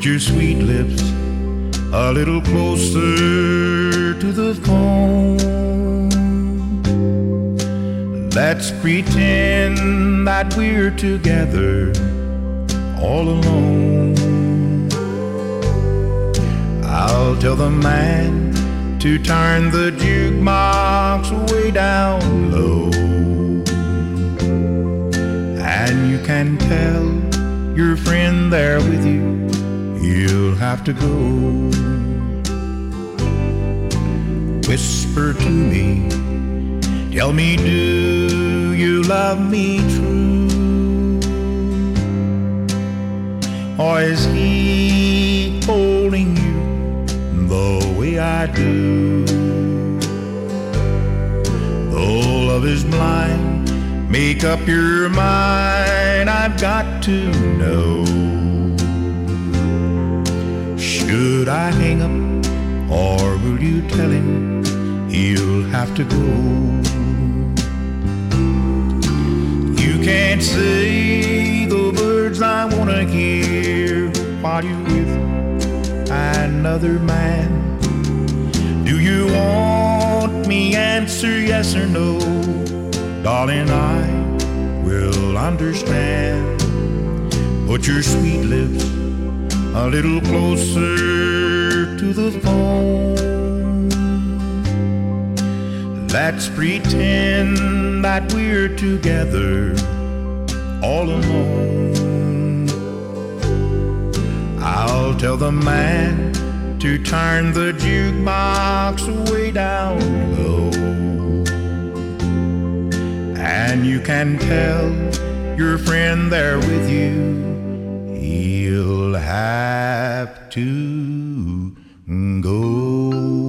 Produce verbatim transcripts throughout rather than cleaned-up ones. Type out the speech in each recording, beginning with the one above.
Put your sweet lips a little closer to the phone. Let's pretend that we're together all alone. I'll tell the man to turn the jukebox way down low, and you can tell your friend there with you he'll have to go. Whisper to me, tell me, do you love me true? Or is he holding you the way I do? Though love is blind, make up your mind, I've got to know. Should I hang up, or will you tell him he'll have to go? You can't say the words I wanna hear while you're with another man. Do you want me? Answer yes or no. Darling, I will understand. Put your sweet lips a little closer to the phone. Let's pretend that we're together all alone. I'll tell the man to turn the jukebox way down low, and you can tell your friend there with you he'll have to go.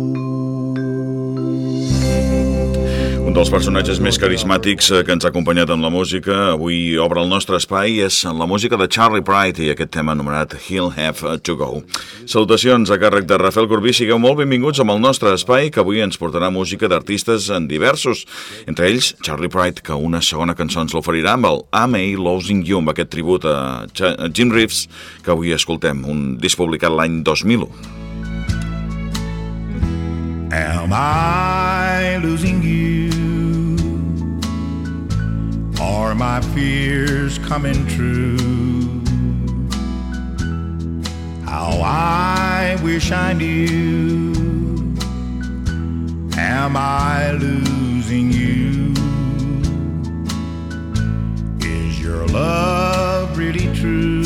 Un dels personatges més carismàtics que ens ha acompanyat en la música avui obre el nostre espai és la música de Charlie Pride i aquest tema anomenat He'll Have to Go. Salutacions a càrrec de Rafael Corbí, sigueu molt benvinguts amb el nostre espai que avui ens portarà música d'artistes en diversos, entre ells Charlie Pride, que una segona cançó ens l'oferirà amb el Am I Losing You, amb aquest tribut a Jim Reeves que avui escoltem, un disc publicat l'any dos mil u. Am I losing you? Are my fears coming true? How I wish I knew. Am I losing you? Is your love really true?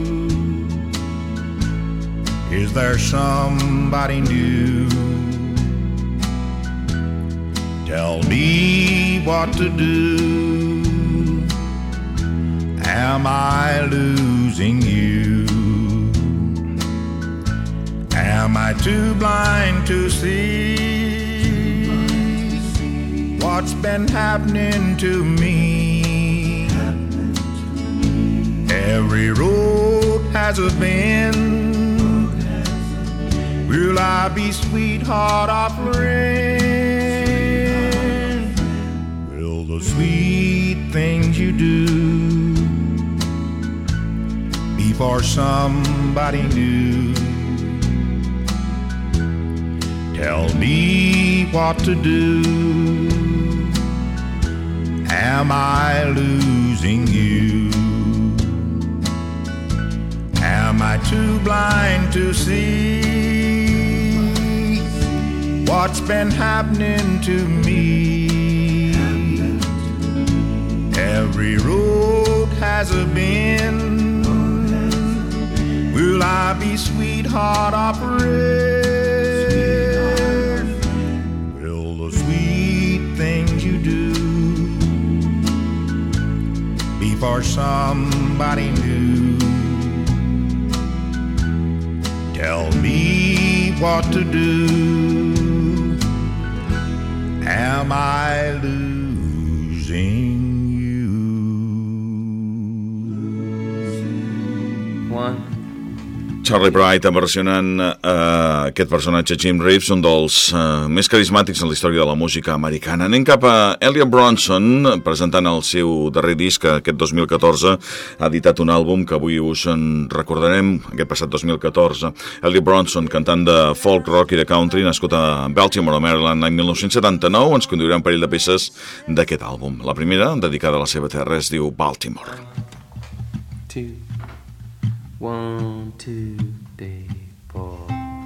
Is there somebody new? Tell me what to do. Am I losing you? Am I too blind to see what's been happening to me? Every road has a bend. Will I be sweetheart or friend? Will the sweet things you do be for somebody new? Tell me what to do. Am I losing you? Am I too blind to see what's been happening to me? Every road has a bend. Will I be sweetheart or friend? Will the sweet things you do be for somebody new? Tell me what to do. Am I losing you? One, Charlie Pride versionant uh, aquest personatge Jim Reeves, un dels uh, més carismàtics en la història de la música americana. Anem cap a Elliot Bronson, presentant el seu darrer disc, aquest dos mil catorze. Ha editat un àlbum que avui us en recordarem, aquest passat dos mil catorze. Elliot Bronson, cantant de folk, rock i de country, nascut a Baltimore, Maryland, l'any mil nou-cents setanta-nou. Ens conduirà un parell de peces d'aquest àlbum. La primera, dedicada a la seva terra, es diu Baltimore. Two. One, two, three, four.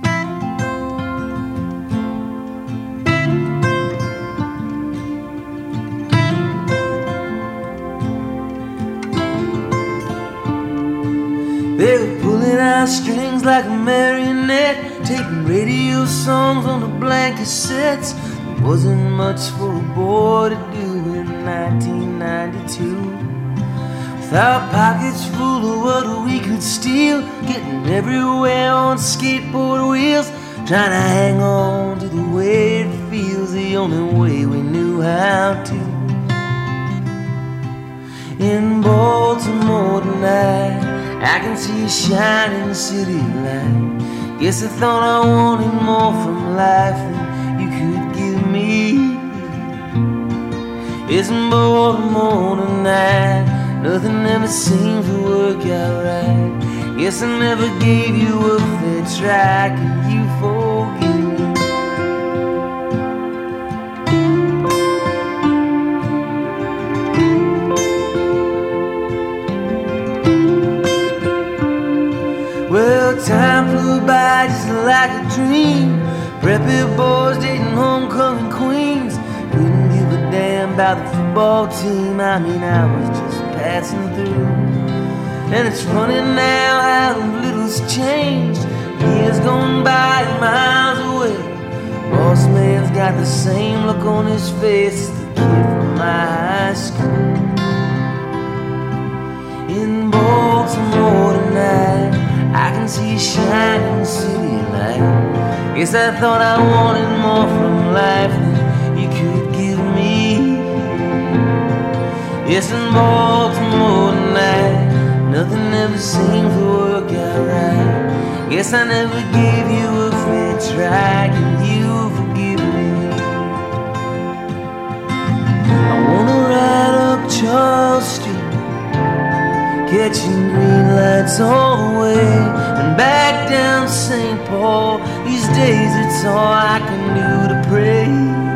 They were pulling our strings like a marionette, taking radio songs on the blank cassettes. There wasn't much for a boy to do in nineteen ninety-two. With our pockets full of what we could steal, getting everywhere on skateboard wheels, trying to hang on to the way it feels, the only way we knew how to. In Baltimore tonight, I can see a shining city light. Guess I thought I wanted more from life than you could give me. It's in Baltimore tonight, nothing ever seems to work out right. Guess I never gave you a fair try. Can you forgive me? Well, time flew by just like a dream. Preppy boys dating homecoming queens. Couldn't give a damn about the football team. I mean, I was just passing through. And it's funny now how little's changed. Years gone by and miles away. Boss man's got the same look on his face as the kid from my high school. In Baltimore tonight, I can see a shining city light. Guess I thought I wanted more from life than you could give me. Yes, in Baltimore tonight, nothing ever seems to work out right. Guess I never gave you a fair try. Can you forgive me? I wanna ride up Charles Street, catching green lights all the way, and back down Saint Paul. These days it's all I can do to pray.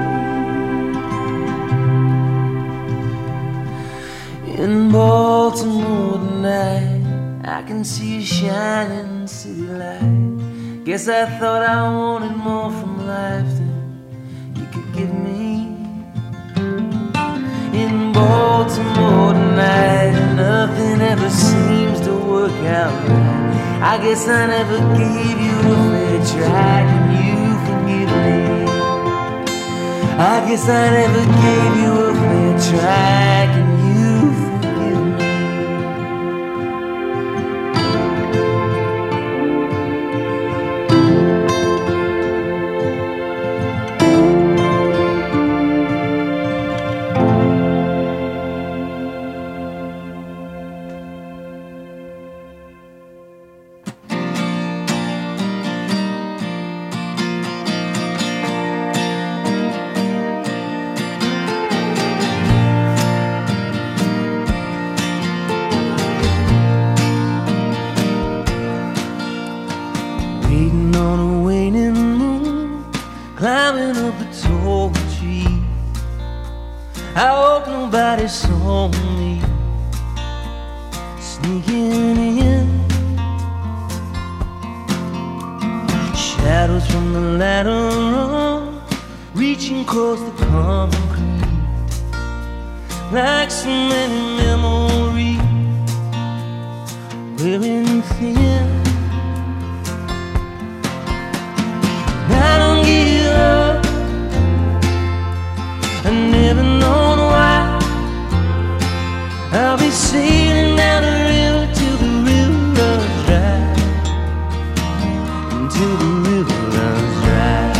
In Baltimore tonight, I can see a shining city light. Guess I thought I wanted more from life than you could give me. In Baltimore tonight, nothing ever seems to work out right. I guess I never gave you a fair try. Can you forgive me? I guess I never gave you a fair try. Can you forgive me? Climbing up a tall tree, I hope nobody saw me sneaking in. Shadows from the ladder run, reaching across the concrete, like so many memories wearing thin. I don't give up, I never known why. I'll be sailing down the river till the river runs dry, until the river runs dry.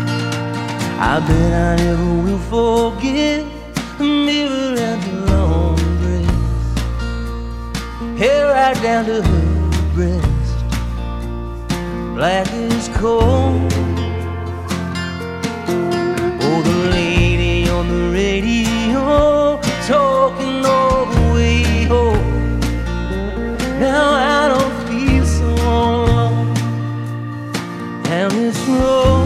I bet I never will forget the mirror at the lawn. down to her breast, black as coal. Oh, the lady on the radio talking all the way home. Now I don't feel so alone down this road.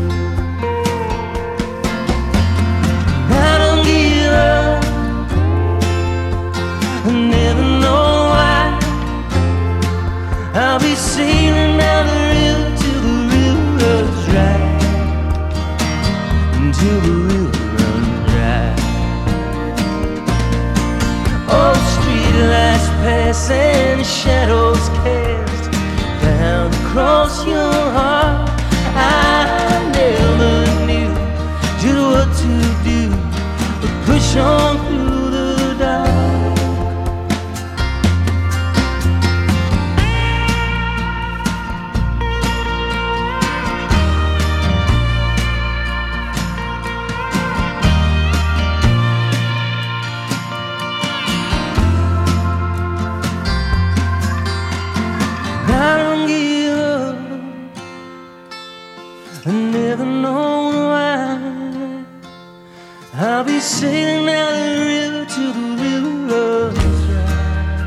I don't give up, I never know why. I'll be sailing down the river till the river runs dry, until the river runs dry. Oh, street lights pass and shadows cast down across your heart. I never knew just what to do but push on through the dark. I don't give up, I never know why. I'll be sailing down the river till the river runs dry.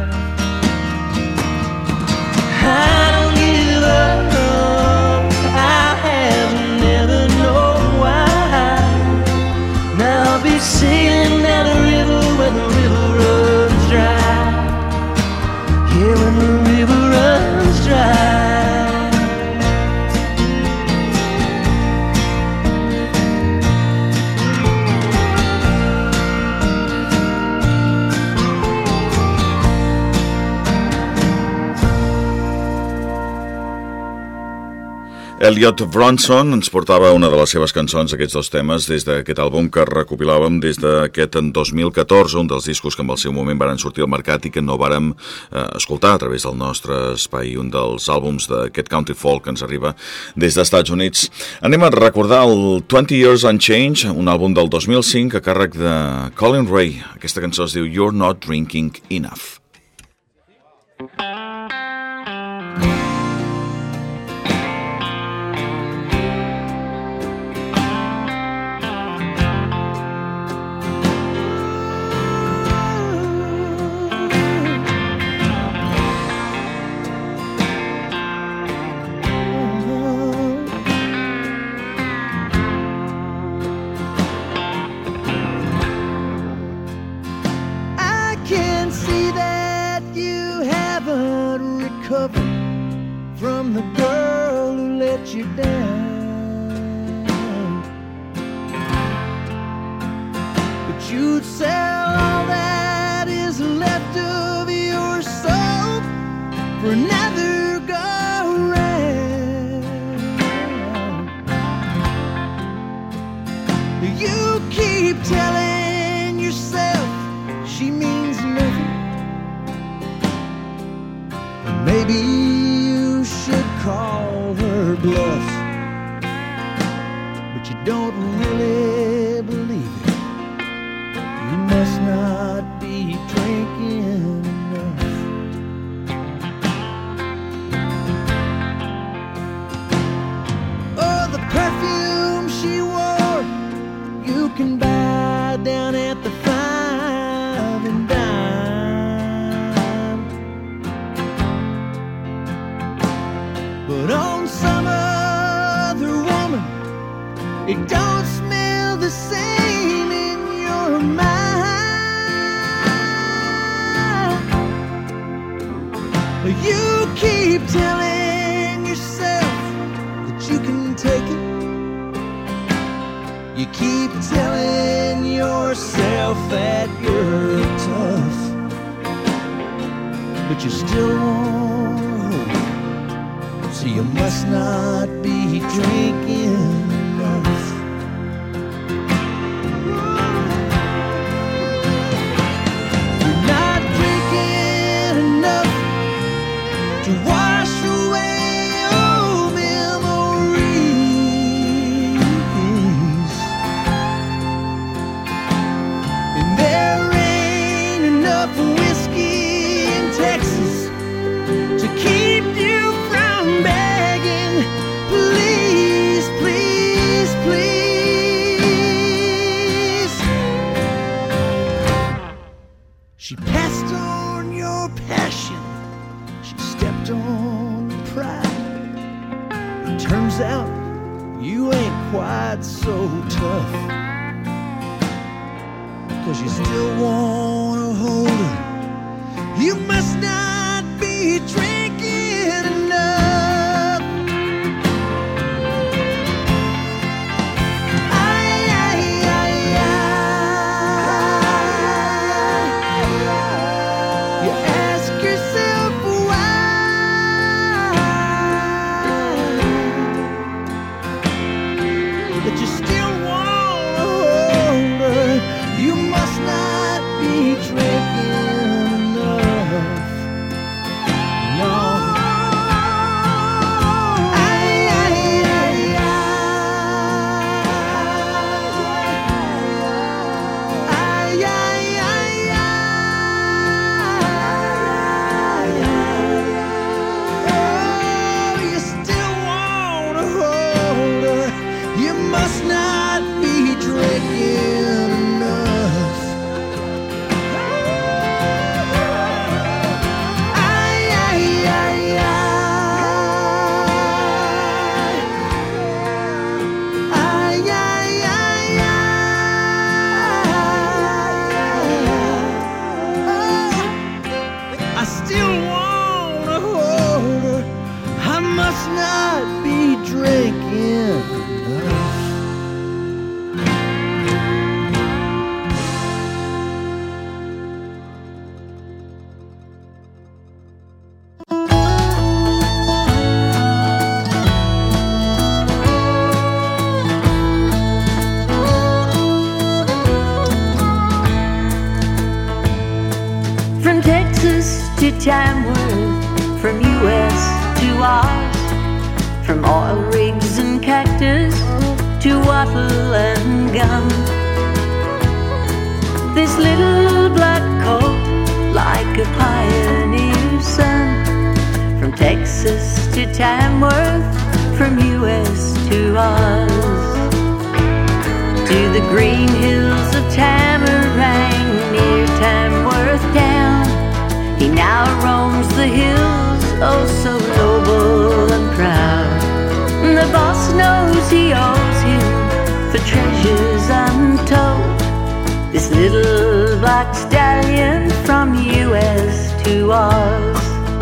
I don't give up, I have never known why. Now I'll be sailing down the river when the river runs dry. Yeah, when the river runs dry. Elliot Bronson ens portava una de les seves cançons, aquests dos temes, des d'aquest àlbum que recopilàvem des d'aquest en dos mil catorze, un dels discos que en el seu moment varen sortir al mercat i que no vàrem eh, escoltar a través del nostre espai, un dels àlbums d'aquest country folk que ens arriba des dels Estats Units. Anem a recordar el twenty years and Change, un àlbum del dos mil cinc a càrrec de Colin Ray. Aquesta cançó es diu You're Not Drinking Enough. From the girl who let you down, but you'd sell all that is left of your soul for another go round. You keep telling yourself she means nothing. Maybe you should call her bluff, but you don't really believe it. You must not be drinking enough. Oh, the perfume she wore you can buy down at the Five and Dime, but on some other woman it don't smell the same in your mind. You keep telling yourself that you can take it. You keep telling yourself that you're tough, but you still won't. So you must not be drinking enough. You're not drinking enough to wash away old memories, and there ain't enough whiskey in Texas turns out you ain't quite so tough, 'cause you still wanna hold her. You must not be drinking enough. Ay, ay, ay, ay. You ask yourself why that you still wanna hold her. You must not be drinking enough. No. Ay, ay, ay, ay. Ay, ay, ay, ay. Oh, you still wanna hold her. You must not be drinking enough. Ay, ay, ay, ay. Ay, ay, ay, ay. I still wanna hold her. I must not be drinking enough. From Texas to Tamworth, from U S to Oz, from oil rigs and cactus to wattle and gum. This little black coat, like a pioneer's son. From Texas to Tamworth, from U S to Oz, to the green hills of Tamarang near Tamworth Town. He now roams the hills, oh so noble and proud. The boss knows he owes him for treasures untold. This little black stallion from U S to Oz.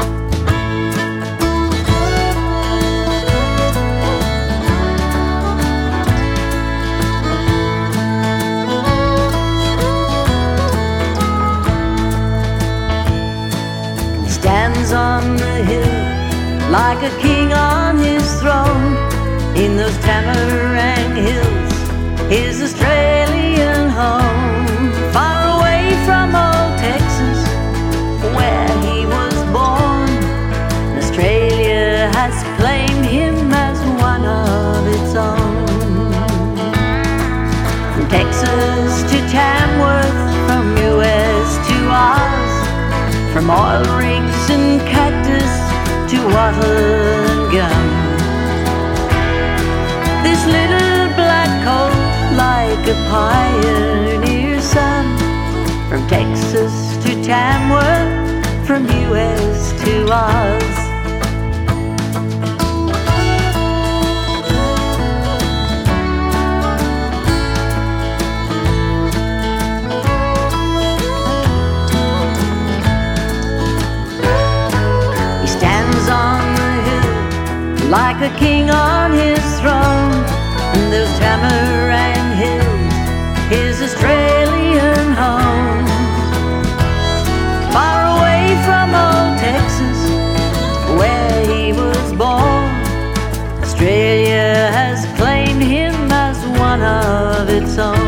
Stands on the hill like a king on his throne. In those Tamarang hills, his Australian home. Far away from old Texas, where he was born, Australia has claimed him as one of its own. From Texas to Tamworth, from U S to Oz, from oil rigs and cactus to wattle and gum. This little black coat, like a pioneer's son. From Texas to Tamworth, from U S to Oz. Like a king on his throne, and those Tamarang hills, his Australian home. Far away from old Texas, where he was born, Australia has claimed him as one of its own.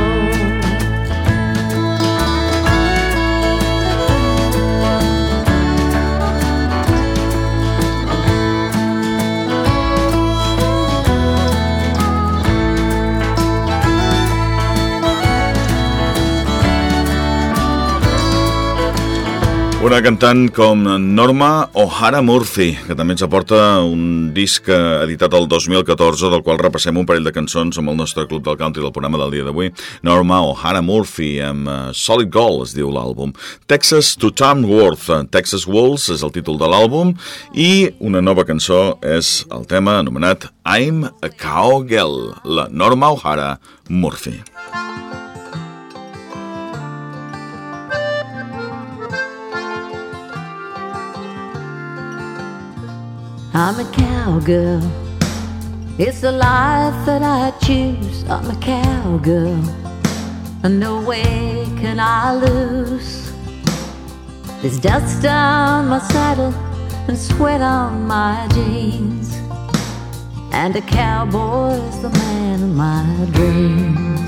Una cantant com Norma O'Hara Murphy, que també ens aporta un disc editat el dos mil catorze, del qual repassem un parell de cançons amb el nostre Club del Country del programa del dia d'avui. Norma O'Hara Murphy, amb Solid Gold, es diu l'àlbum. Texas to Tamworth, Texas Waltz és el títol de l'àlbum, i una nova cançó és el tema anomenat I'm a Cowgirl, la Norma O'Hara Murphy. I'm a cowgirl, it's the life that I choose. I'm a cowgirl, and no way can I lose. There's dust on my saddle and sweat on my jeans, and a cowboy's the man of my dreams.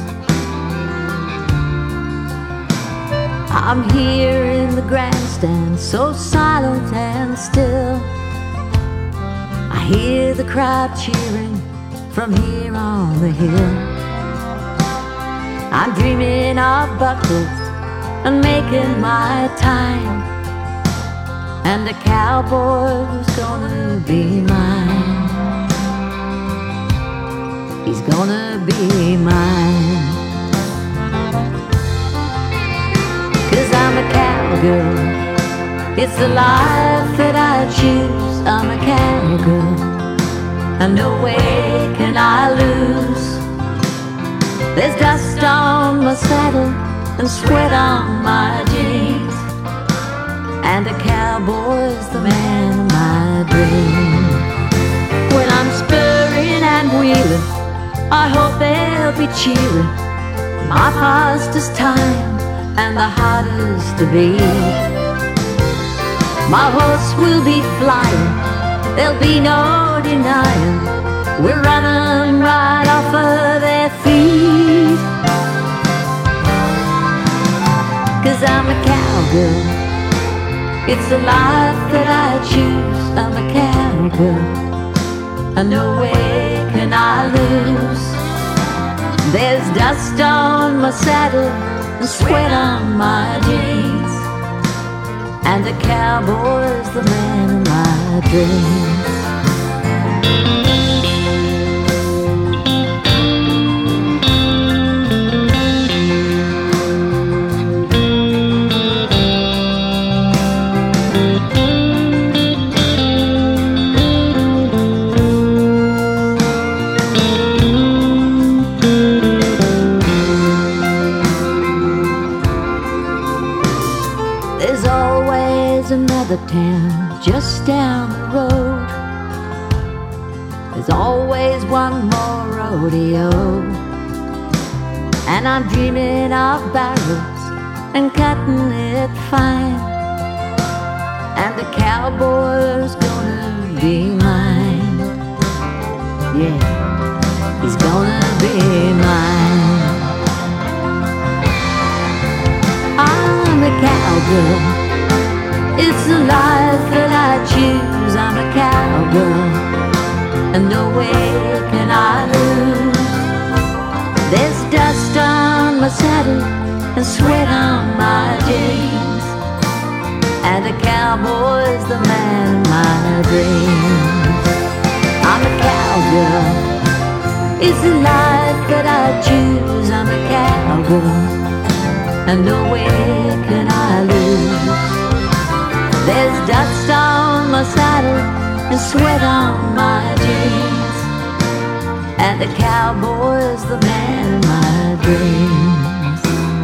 I'm here in the grandstand, so silent and still. I hear the crowd cheering from here on the hill. I'm dreaming of buckles and making my time, and a cowboy who's gonna be mine. He's gonna be mine. 'Cause I'm a cowgirl, it's the life that I choose. I'm a cowgirl, and no way can I lose. There's dust on my saddle and sweat on my jeans, and a cowboy's the man of my dreams. When I'm spurring and wheeling, I hope they'll be cheering. My fastest time and the hardest to beat. My horse will be flying, there'll be no denying. We're running right off of their feet. 'Cause I'm a cowgirl, it's the life that I choose. I'm a cowgirl, and no way can I lose. There's dust on my saddle and sweat on my jeans, and a cowboy's the man of my dreams. There's always another town just down the road. There's always one more rodeo, and I'm dreaming of barrels and cutting it fine, and the cowboy's gonna be mine. Yeah, he's gonna be mine. I'm a cowgirl, it's the life that I choose. I'm a cowgirl, and no way can I lose. There's dust on my saddle and sweat on my jeans, and a cowboy's the man of my dreams. I'm a cowgirl, it's the life that I choose. I'm a cowgirl, and no way can I lose. There's dust on my saddle and sweat on my jeans, and the cowboy's the man of my dreams.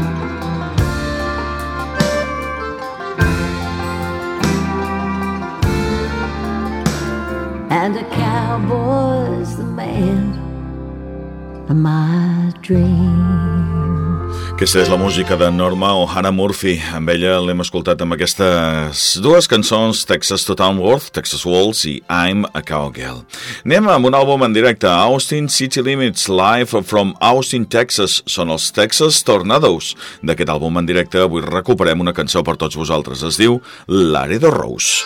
And the cowboy's the man of my dreams. Aquesta és la música de Norma O'Hara Murphy. Amb ella l'hem escoltat amb aquestes dues cançons, Texas to Tamworth, Texas Waltz i I'm a Cowgirl. Anem amb un àlbum en directe, Austin City Limits, Live from Austin, Texas. Són els Texas Tornadoes. D'aquest àlbum en directe avui recuperem una cançó per tots vosaltres. Es diu Laredo Rose.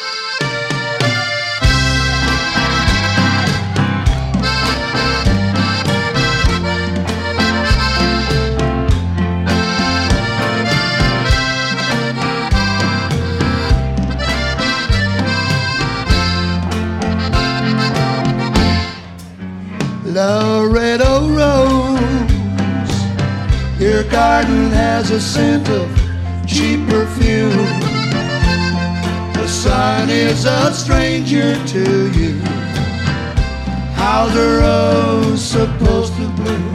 Laredo Rose, your garden has a scent of cheap perfume. The sun is a stranger to you. How's a rose supposed to bloom?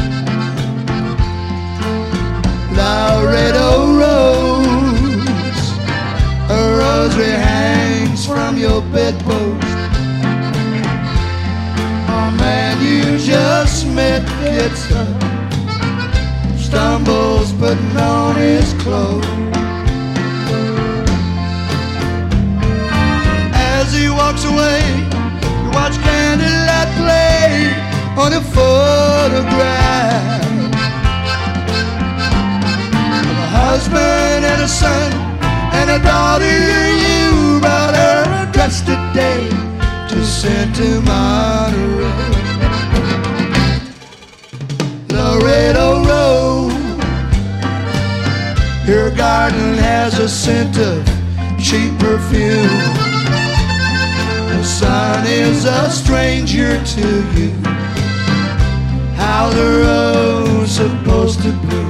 Laredo Rose, a rosary hangs from your bedpost. A man you just met gets up, stumbles putting on his clothes. As he walks away, you watch candlelight play on a photograph of a husband and a son and a daughter. You brought her a dress today to send to Monterey. Laredo Road, your garden has a scent of cheap perfume. The sun is a stranger to you. How the rose supposed to bloom?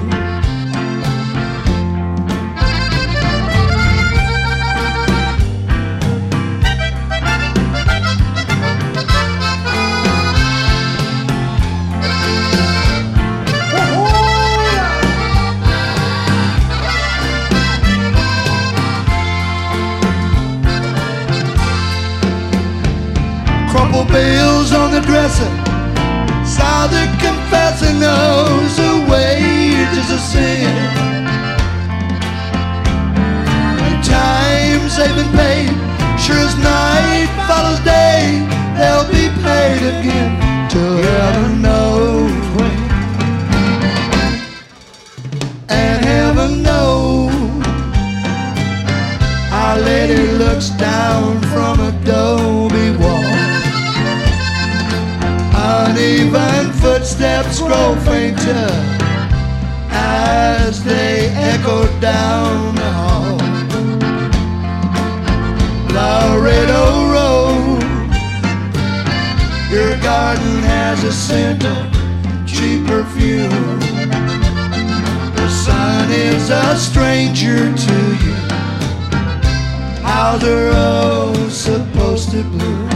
Bills on the dresser, saw the confessor knows the wages of sin. The times they've been paid, sure as night follows day, they'll be paid again till heaven knows when. And heaven knows Our Lady looks down from adobe wall. Uneven footsteps grow fainter as they echo down the hall. Laredo Road, your garden has a scent of cheap perfume. The sun is a stranger to you. How's a rose supposed to bloom?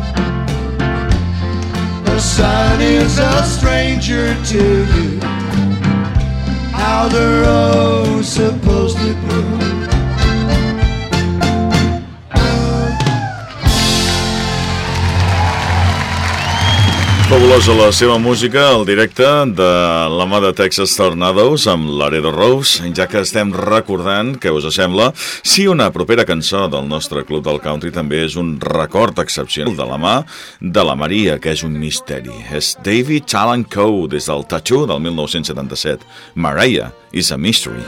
The sun is a stranger to you. How the rose supposed to bloom? Fabulosa la seva música, el directe de la mà de Texas Tornadoes amb Laredo Rose, ja que estem recordant, què us sembla, si una propera cançó del nostre Club del Country també és un record excepcional de la mà de la Maria, que és un misteri. És David Talent Co. des del Tattoo del mil nou-cents setanta-set. Mariah is a Mystery.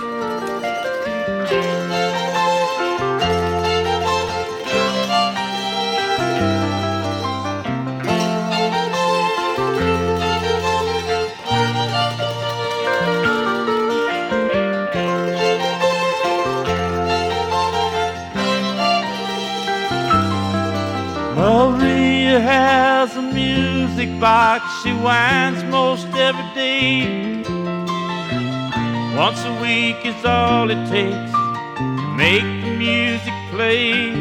Maria has a music box she winds most every day. Once a week is all it takes to make the music play.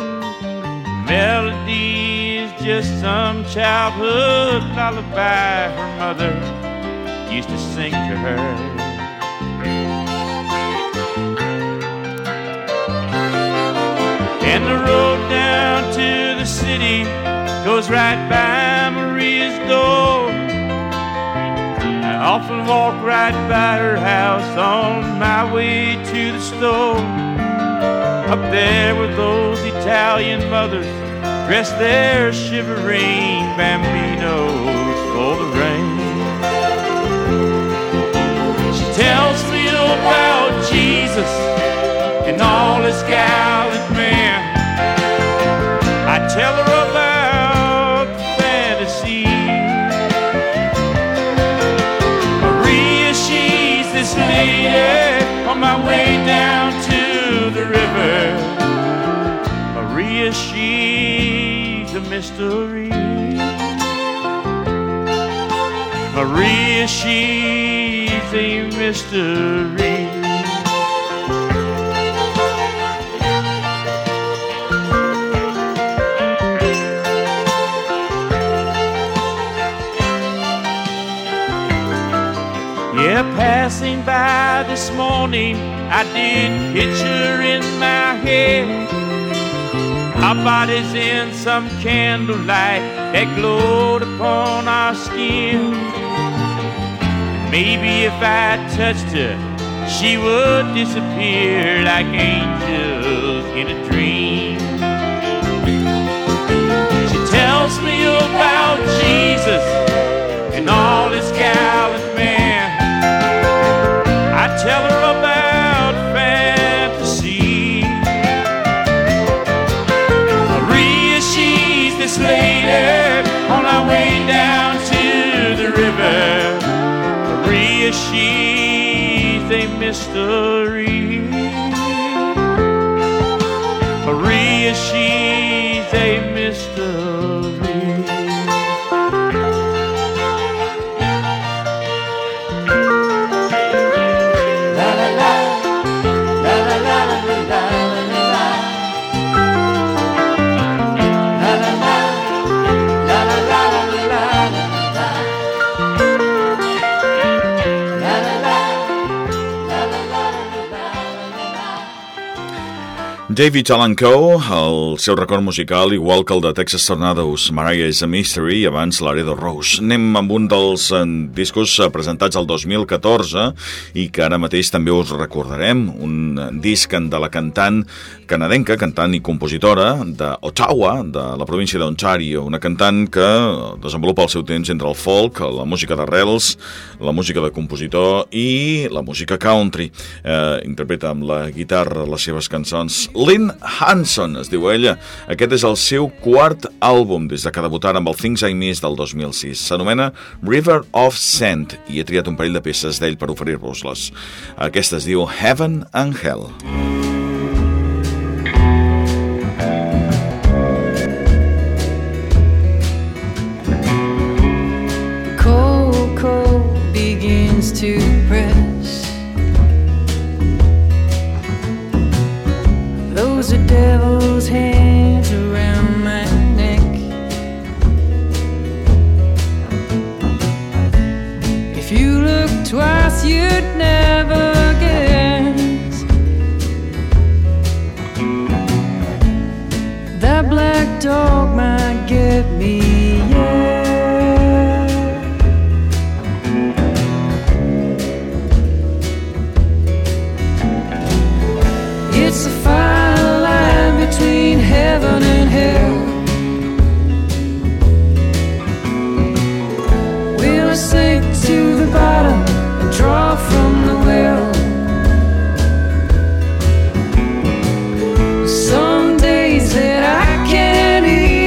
Melody is just some childhood lullaby her mother used to sing to her. And the road down to the city goes right by Maria's door. I often walk right by her house on my way to the store. Up there with those Italian mothers dressed their shivering bambinos for the rain. She tells me about Jesus and all his gallant men. I tell her about fantasy. Maria, she's this lady on my way down to the river. Maria, she's a mystery. Maria, she's a mystery. Yeah, passing by this morning, I did picture in my head our bodies in some candlelight that glowed upon our skin. Maybe if I touched her, she would disappear like angels in a dream. She tells me about Jesus and all his gallant men. I tell her about fantasy. Maria, she's this lady on our way down to the river. Maria, she's a mystery. Maria, she's a mystery. David Allan Coe, el seu record musical, igual que el de Texas Tornadoes, Mariah is a Mystery, i abans Laredo Rose. Anem amb un dels eh, discos presentats el dos mil catorze i que ara mateix també us recordarem, un disc de la cantant canadenca, cantant i compositora d'Ottawa, de la província d'Ontario, una cantant que desenvolupa el seu temps entre el folk, la música d'arrels, la música de compositor i la música country. Eh, interpreta amb la guitarra les seves cançons. Lynn Hanson, es diu ella. Aquest és el seu quart àlbum des de que debutar amb el Things I Miss del dos mil sis. S'anomena River of Sand i he triat un parell de peces d'ell per oferir-vos-les. Aquesta es diu Heaven and Hell. Cold, cold begins to press. Those are devil's hands around my neck. If you look twice, you'd never guess that black dog might get me, yeah. It's a fire between heaven and hell. Will I sink to the bottom and draw from the well? Some days that I can't eat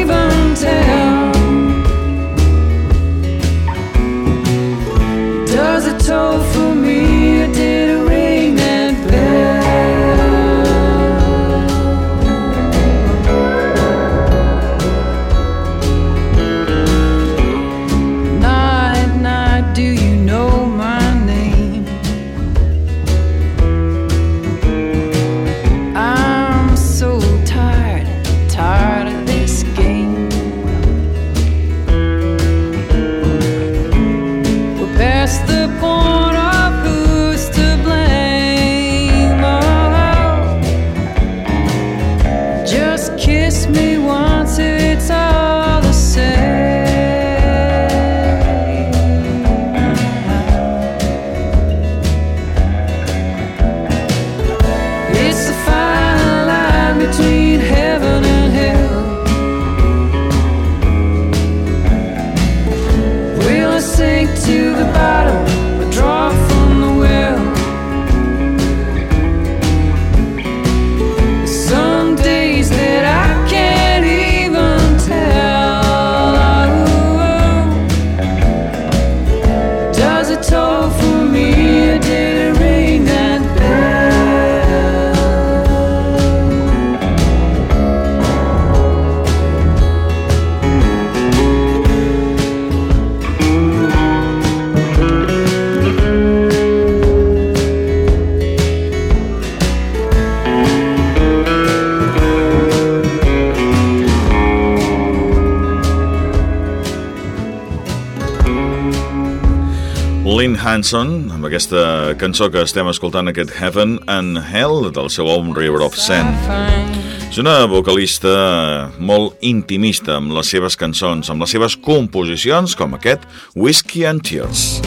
Lynn Hanson, amb aquesta cançó que estem escoltant, aquest Heaven and Hell, del seu Own River of Sand. És una vocalista molt intimista amb les seves cançons, amb les seves composicions, com aquest Whiskey and Tears.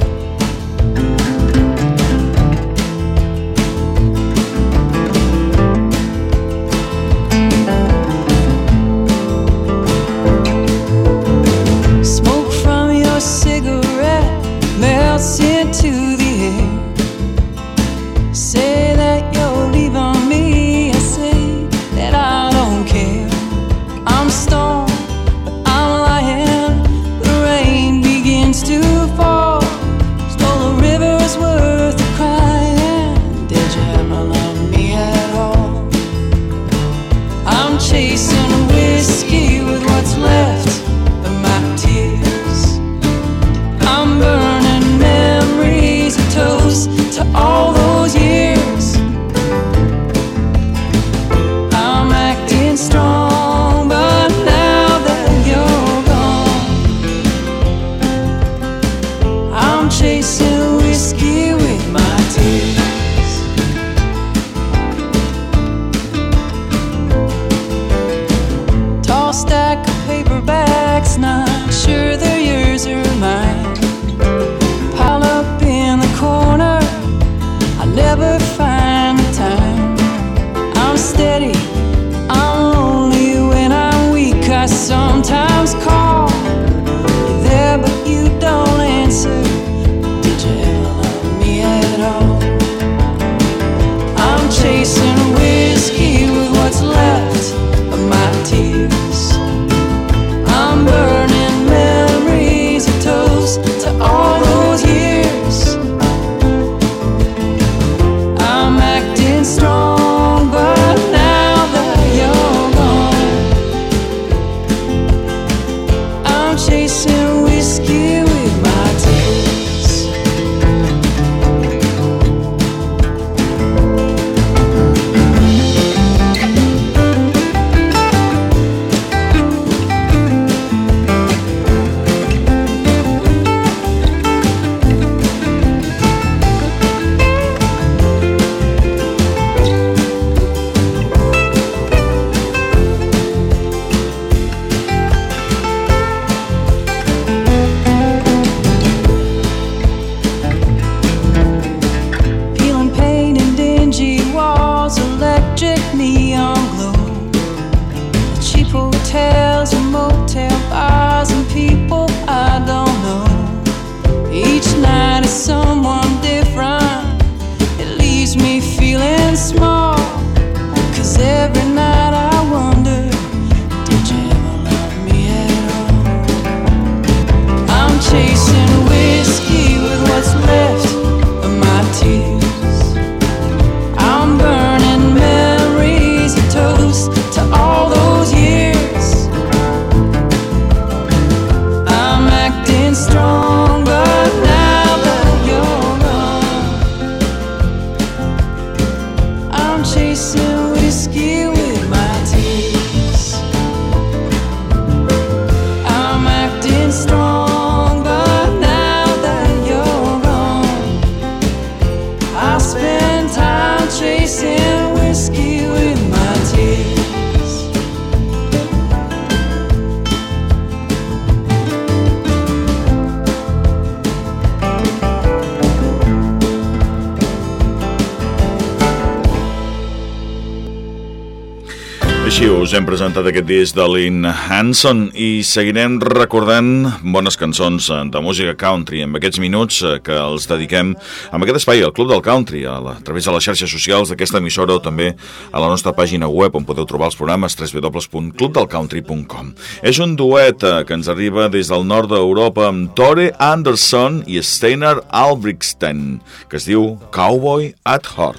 Així us hem presentat aquest disc de Lynn Hanson i seguirem recordant bones cançons de música country en aquests minuts que els dediquem a aquest espai, al Club del Country, a, la, a través de les xarxes socials d'aquesta emissora o també a la nostra pàgina web on podeu trobar els programes w w w punt club del country punt com. És un duet que ens arriba des del nord d'Europa amb Tore Anderson i Steinar Albrigtsen, que es diu Cowboy at Heart.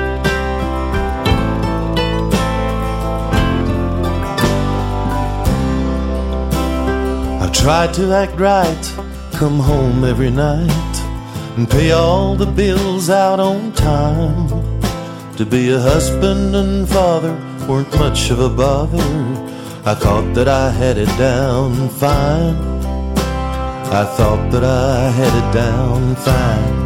I try to act right, come home every night and pay all the bills out on time. To be a husband and father weren't much of a bother. I thought that I had it down fine. I thought that I had it down fine.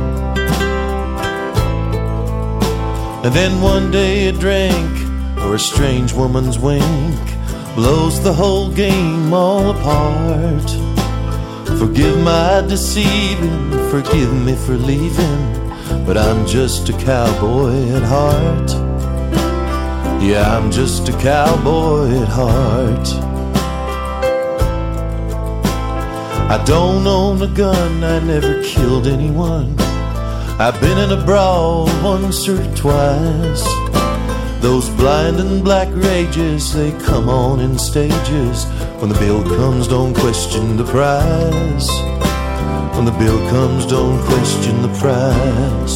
And then one day a drink or a strange woman's wink blows the whole game all apart. Forgive my deceiving, forgive me for leaving, but I'm just a cowboy at heart. Yeah, I'm just a cowboy at heart. I don't own a gun, I never killed anyone. I've been in a brawl once or twice. Those blinding black rages, they come on in stages. When the bill comes, don't question the price. When the bill comes, don't question the price.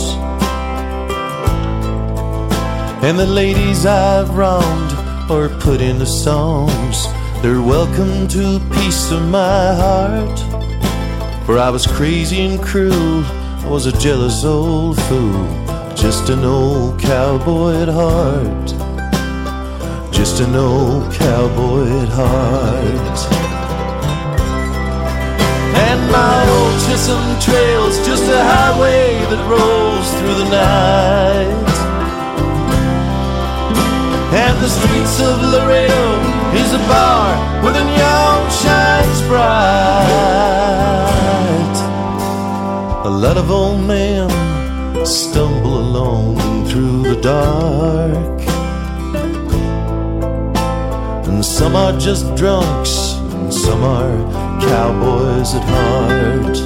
And the ladies I've wronged or put into songs, they're welcome to a piece of my heart. For I was crazy and cruel, I was a jealous old fool, just an old cowboy at heart. Just an old cowboy at heart. And my old Chisholm Trail's just a highway that rolls through the night. And the streets of Laredo is a bar where the neon shines bright. A lot of old men stumble alone through the dark, and some are just drunks, and some are cowboys at heart.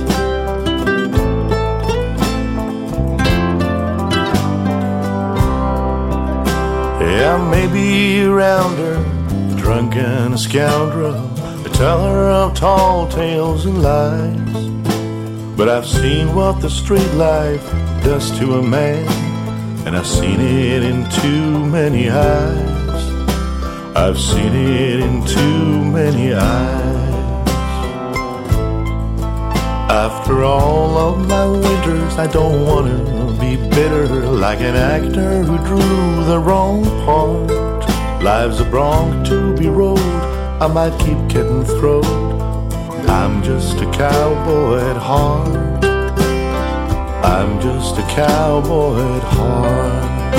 Yeah, maybe around her, drunk and a scoundrel, a teller of tall tales and lies. But I've seen what the street life does to a man, and I've seen it in too many eyes. I've seen it in too many eyes. After all of my winters, I don't want to be bitter like an actor who drew the wrong part. Life's a bronc to be rode, I might keep getting throwed. I'm just a cowboy at heart. I'm just a cowboy at heart.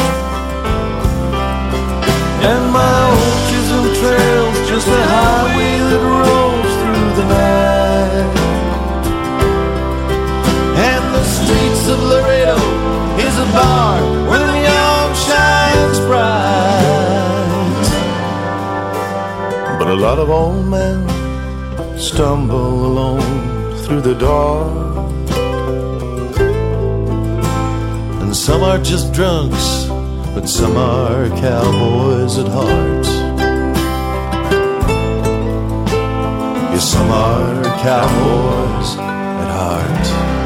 And my old Chisholm Trail's just a highway that rolls through the night. And the streets of Laredo is a bar where the neon shines bright. But a lot of old men stumble alone through the dark, and some are just drunks, but some are cowboys at heart. Yes, some are cowboys at heart.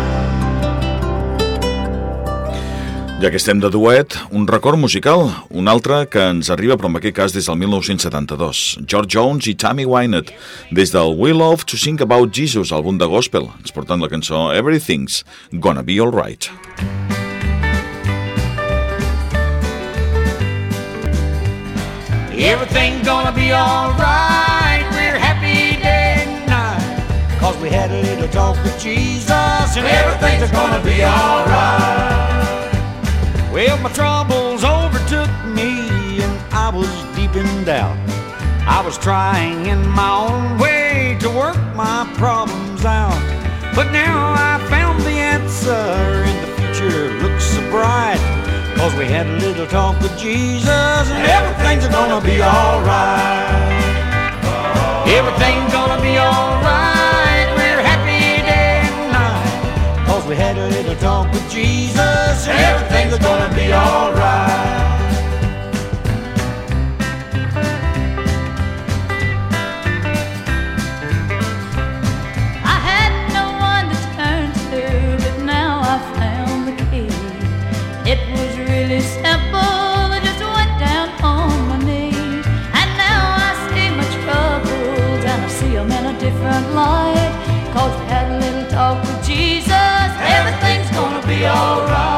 Ja que estem de duet, un record musical, un altre que ens arriba, però en aquest cas des del mil nou-cents setanta-dos. George Jones i Tammy Wynette, des del We Love to Sing About Jesus, àlbum de gospel, ens portant la cançó Everything's Gonna Be Alright. Everything's gonna be alright, we're happy day and night, 'cause we had a little talk with Jesus, and everything's gonna be alright. Well, my troubles overtook me, and I was deep in doubt. I was trying in my own way to work my problems out, but now I found the answer, and the future looks so bright, 'cause we had a little talk with Jesus, and everything's gonna be alright. Everything's gonna be alright, we're happy day and night, 'cause we had a little talk with Jesus, and everything's gonna be alright. I had no one to turn to, but now I found the key. It was really simple, I just went down on my knees, and now I see my troubles, and I see them in a different light, 'cause we had a little talk with Jesus, everything's gonna be alright.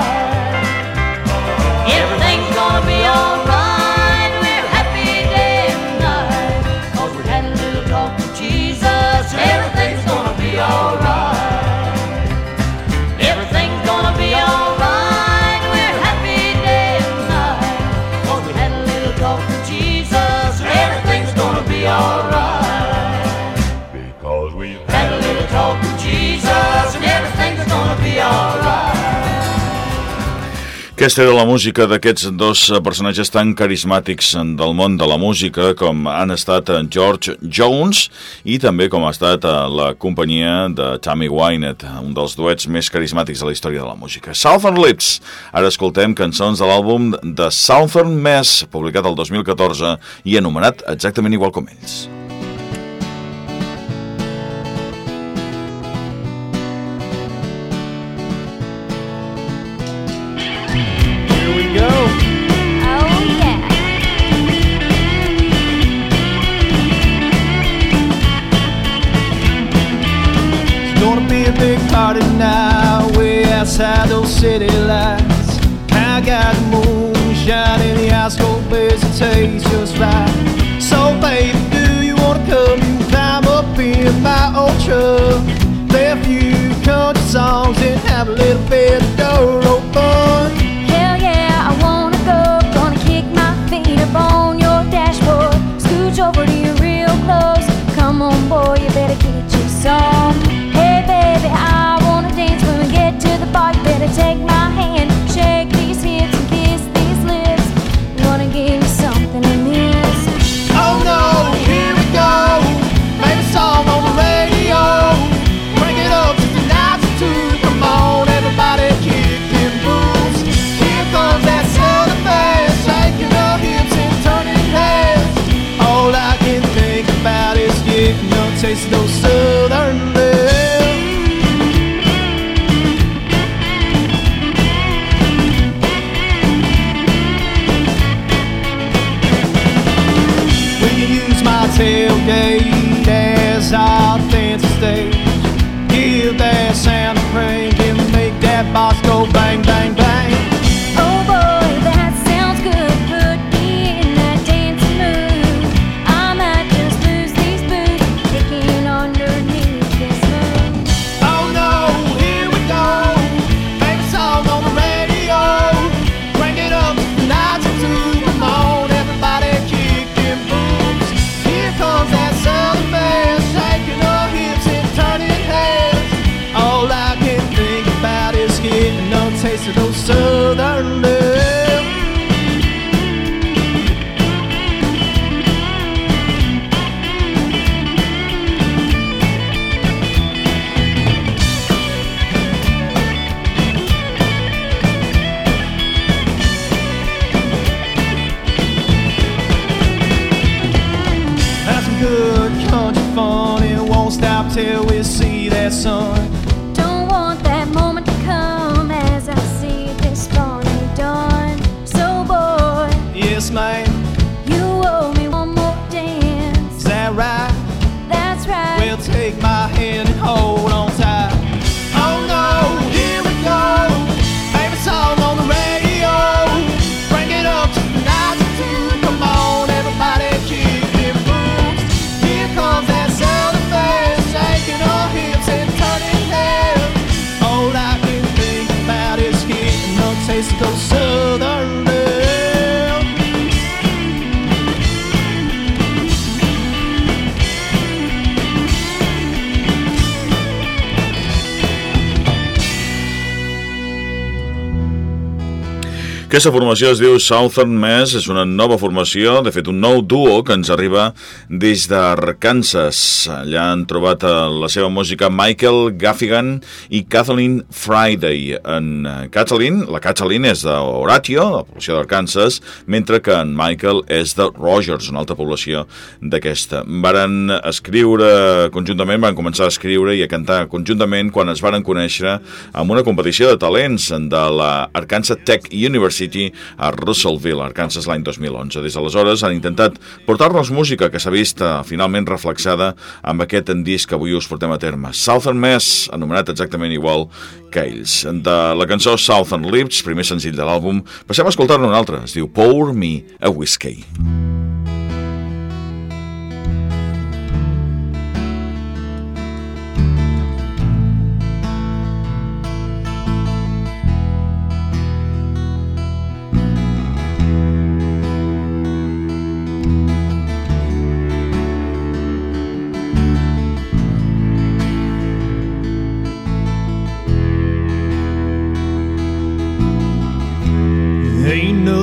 had a little talk with Jesus, and everything's gonna be alright. Aquesta era la música d'aquests dos personatges tan carismàtics del món de la música com han estat George Jones i també com ha estat la companyia de Tammy Wynette, un dels duets més carismàtics de la història de la música. Southern Lips. Ara escoltem cançons de l'àlbum The Southern Mess, publicat el dos mil catorze i anomenat exactament igual com ells. Party now, way outside those city lights. I got the moon shining, the ice cold blaze, it tastes just right. So baby, do you wanna come? You can climb up in my old truck, play a few country songs and have a little bit of door open. Hell yeah, I wanna go. Gonna kick my feet up on your dashboard, scooch over to you real close. Come on boy, you better get you some. Hey baby, I wanna dance when we get to the bar. You better take my hand, shake these hips and kiss these lips. You wanna give me something to miss? Oh no, here we go. Maybe song on the radio. Bring it up to the nine to two. Come on, everybody, kick them boots. Here comes that southern bass, shaking her hips and turning heads. All I can think about is getting a taste of those southern lips. Tailgate as our fancy stage. Hear that sound of crank and make that box go bang, bang, bang. Oh boy, that sounds good. Put me in that dancing mood. I might just lose these boots kicking underneath this moon. Oh no, here we go. Make a song on the radio. Bring it up to nine to two. Come on, everybody, kick them boots. Here comes that southern bass, shaking her hips and turning heads. All I can think about is getting a taste of those southern lips. Good country fun, it won't stop till we see that sun. Don't want that moment to come as I see this funny done. So boy, yes ma'am, you owe me one more dance. Is that right? That's right. Well, take my hand and hold on tight. Oh no, here we go. Favorite song on the radio. Bring it up to the nine to two. Come on, everybody, kick them boots. Here comes that southern bass, shaking her hips and turning heads. All I can think about is getting a taste of those southern lips. Aquesta formació es diu Southern Mess, és una nova formació, de fet un nou duo que ens arriba des d'Arkansas. Allà han trobat la seva música Michael Gaffigan i Kathleen Friday. En Kathleen, la Kathleen és d'Horatio, la població d'Arkansas, mentre que en Michael és de Rogers, una altra població d'aquesta. Varen escriure conjuntament, van començar a escriure i a cantar conjuntament quan es varen conèixer amb una competició de talents de la Arkansas Tech University a Russellville, Arkansas, l'any dos mil onze. Des d'aleshores han intentat portar-nos música que s'ha vist uh, finalment reflexada amb aquest disc que avui us portem a terme. Southern Mess, anomenat exactament igual que ells. De la cançó Southern Lips, primer senzill de l'àlbum, passem a escoltar-ne un altre. Es diu Pour Me a Whiskey.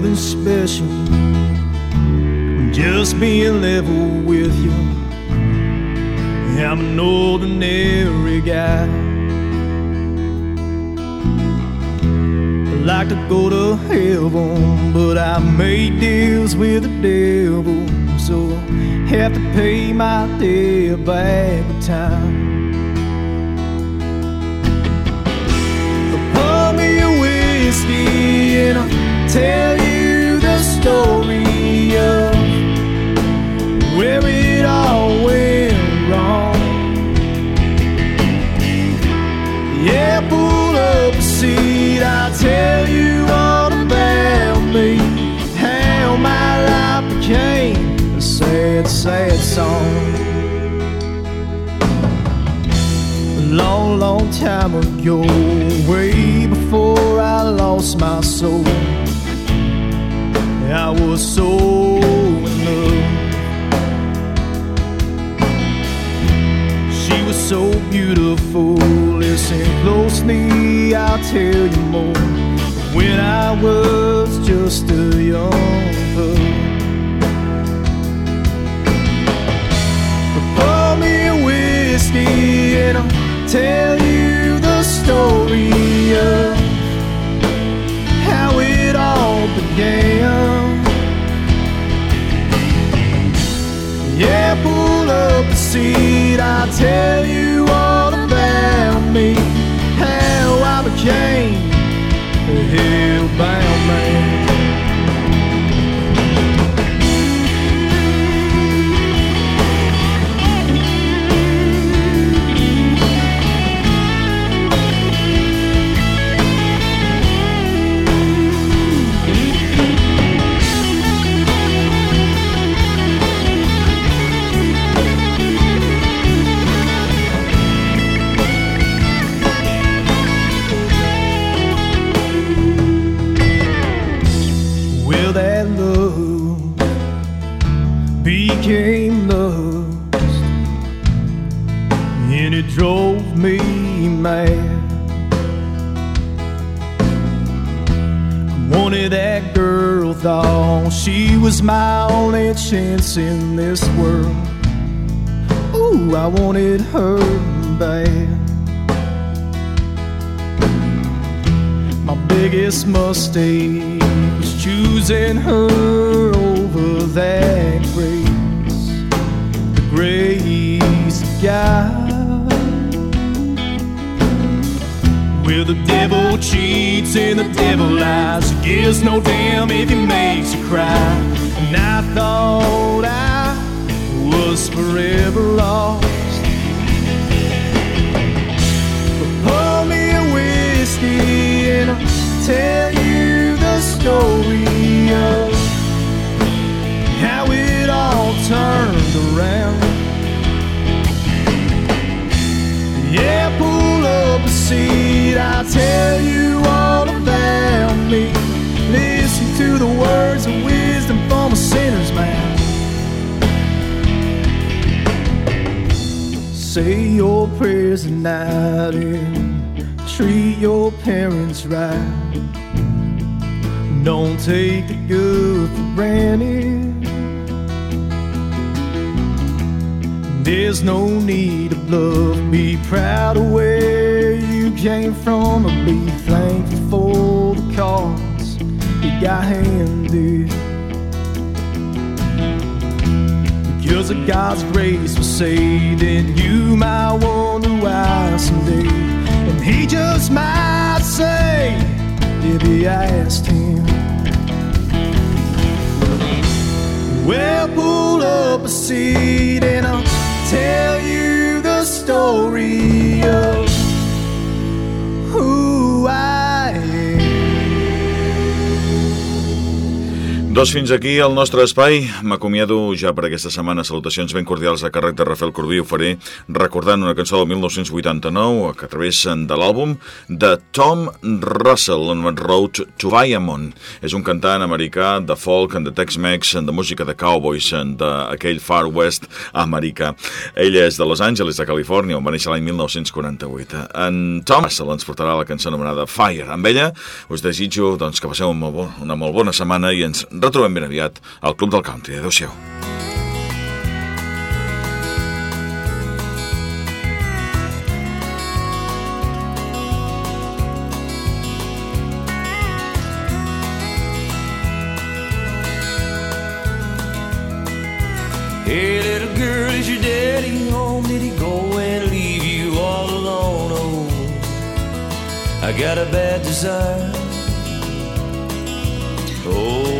nothing special, just being level with you. I'm an ordinary guy. I'd like to go to heaven, but I made deals with the devil, so I have to pay my debt back with time. Pour me a whiskey and I'll tell you the story of where it all went wrong. Yeah, pull up a seat, I'll tell you all about me, how my life became a sad, sad song. A long, long time ago, way before I lost my soul, I was so in love. She was so beautiful. Listen closely, I'll tell you more. When I was just a young bud, pour me a whiskey and I'll tell you the story of how it all began. Yeah, pull up a seat, I'll tell you all about me, how I became a hellbound man. Became lost, and it drove me mad. I wanted that girl, thought she was my only chance in this world. Ooh, I wanted her bad. My biggest mistake was choosing her over that grace, the grace of God. Where the devil cheats and the devil lies, he gives no damn if he makes you cry. And I thought I was forever lost. But pour me a whiskey and I'll tell you the story of how it all turned around. Yeah, pull up a seat, I'll tell you all about me. Listen to the words of wisdom from a sinner's mouth. Say your prayers at night and treat your parents right. Don't take the good for granted. There's no need of bluff. Be proud of where you came from, or be thankful for the cards you got handed. Because of God's grace was saved, and you might wonder why someday. And He just might say, if you asked Him, well, pull up a seat and I'll tell you the story of who I am. Doncs fins aquí el nostre espai. M'acomiado ja per aquesta setmana. Salutacions ben cordials a càrrec de Rafael Corbí. Ho faré recordant una cançó del mil nou-cents vuitanta-nou que a través de l'àlbum de Tom Russell, On Road to Viamont. És un cantant americà de folk, de Tex-Mex, de música de cowboys, d'aquell Far West americà. Ell és de Los Angeles, de Califòrnia, on va néixer l'any mil nou-cents quaranta-vuit. En Tom Russell ens portarà la cançó anomenada Fire. Amb ella us desitjo doncs, que passeu una molt, bo, una molt bona setmana i ens retrobem ben aviat al Club del Country. Adéu-siau. Hey, little girl, is your daddy home? Did he go and leave you all alone? Oh, I got a bad desire. Oh,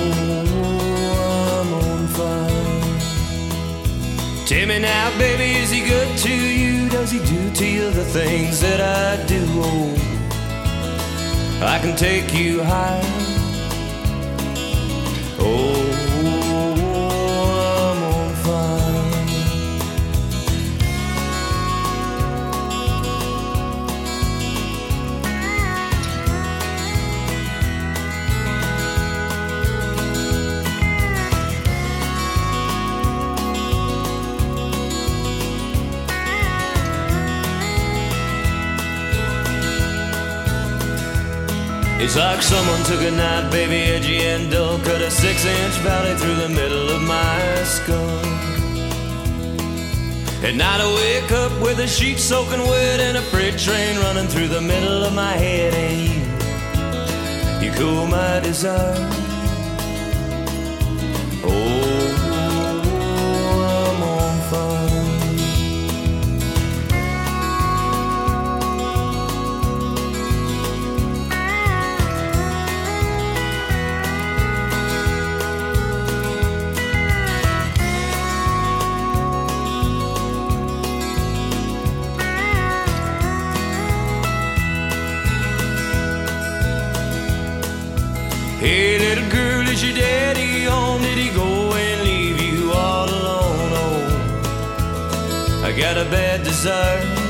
I'm on fire. Tell me now, baby, is he good to you? Does he do to you the things that I do? Oh, I can take you higher. Oh, I'm on fire. It's like someone took a knife, baby, edgy and dull, cut a six-inch valley through the middle of my skull. At night I wake up with a sheet soaking wet and a freight train running through the middle of my head. And you, you cool my desire. Oh, I'm on fire. Hey, little girl, is your daddy home? Did he go and leave you all alone? Oh, I got a bad desire.